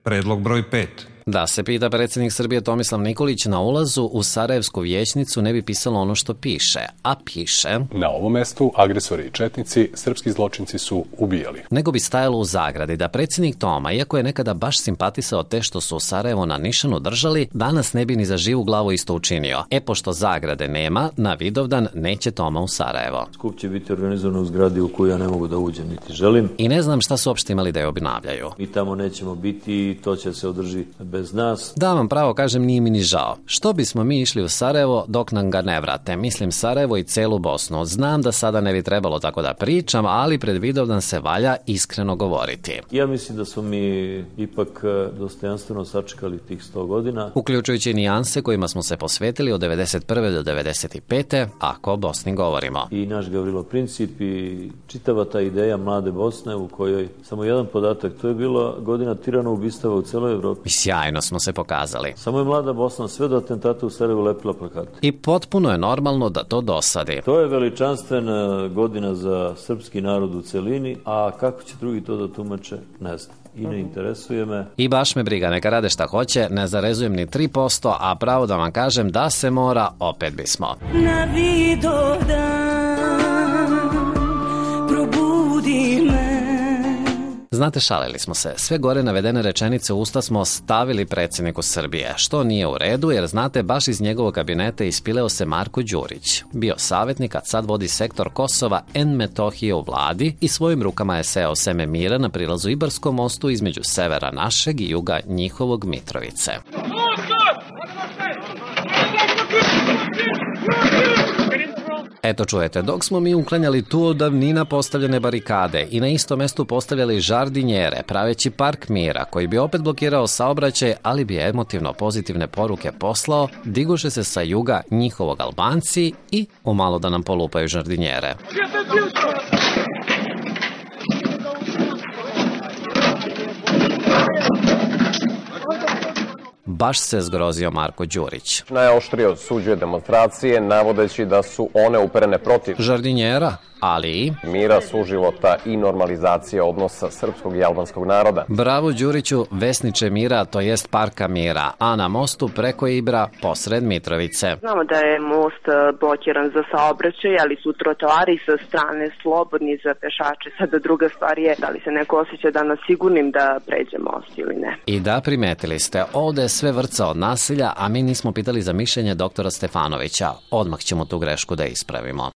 Predlog broj 5. Da se pita predsjednik Srbije Tomislav Nikolić, na ulazu u Sarajevsku vijećnicu ne bi pisalo ono što piše, a piše: Na ovom mestu agresori i četnici, srpski zločinci su ubijali. Nego bi stajalo u zagradi da predsjednik Toma, iako je nekada baš simpatisao te što su u Sarajevo na nišanu držali, danas ne bi ni za živu glavu isto učinio. Pošto zagrade nema, na Vidovdan neće Toma u Sarajevo. Skup će biti organizovan u zgradi u koju ja ne mogu da uđem niti želim. I ne znam šta su uopšte imali da je obnavljaju. Mi tamo nećemo biti i to će se održi bez nas. Da vam pravo kažem, nije mi ni žao. Što bismo mi išli u Sarajevo dok nam ga ne vrate? Mislim Sarajevo i celu Bosnu. Znam da sada ne bi trebalo tako da pričam, ali pred Vidovdan se valja iskreno govoriti. Ja mislim da smo mi ipak dostojanstveno sačekali tih 100 godina. Uključujući nijanse kojima smo se posvetili od 91. do 95. ako o Bosni govorimo. I naš Gavrilo Princip i čitava ta ideja mlade Bosne u kojoj, samo jedan podatak, to je bila godina tirana ubistava u celoj Evropi. Sjajno smo se pokazali. Samo je mlada Bosna sve do atentata u Sarajevu lepila plakate. I potpuno je normalno da to dosadi. To je veličanstvena godina za srpski narod u celini, a kako će drugi to da tumače, ne znam. I ne interesuje me. I baš me briga, neka rade šta hoće, ne zarezujem ni 3%, a pravo da vam kažem da se mora, opet bismo. Na Vidovdan probudi me. Znate, šalili smo se. Sve gore navedene rečenice u usta smo stavili predsjedniku Srbije, što nije u redu, jer znate, baš iz njegovog kabineta ispileo se Marko Đurić. Bio savjetnik, a sad vodi sektor Kosova en Metohije u vladi i svojim rukama je seo seme mira na prilazu Ibarskom mostu između severa našeg i juga njihovog Mitrovice. Eto čujete, dok smo mi uklanjali tu od davnina postavljene barikade i na istom mestu postavljali žardinjere, praveći park mira, koji bi opet blokirao saobraćaj, ali bi emotivno pozitivne poruke poslao, diguše se sa juga njihovog Albanci i umalo da nam polupaju žardinjere. Baš se zgrozio Marko Đurić. Najoštrije osuđuje demonstracije, navodeći da su one uperene protiv žardinjera, ali i mira, suživota i normalizacije odnosa srpskog i albanskog naroda. Bravo Đuriću, vesniče mira, to jest parka mira, a na mostu preko Ibra, posred Mitrovice. Znamo da je most blokiran za saobraćaj, ali su trotoari sa strane slobodni za pešače. Sada druga stvar je da li se neko osjeća danas sigurnim da pređe most ili ne. I da, primetili ste, ovde je sve vrca od nasilja, a mi nismo pitali za mišljenje doktora Stefanovića. Odmah ćemo tu grešku da ispravimo.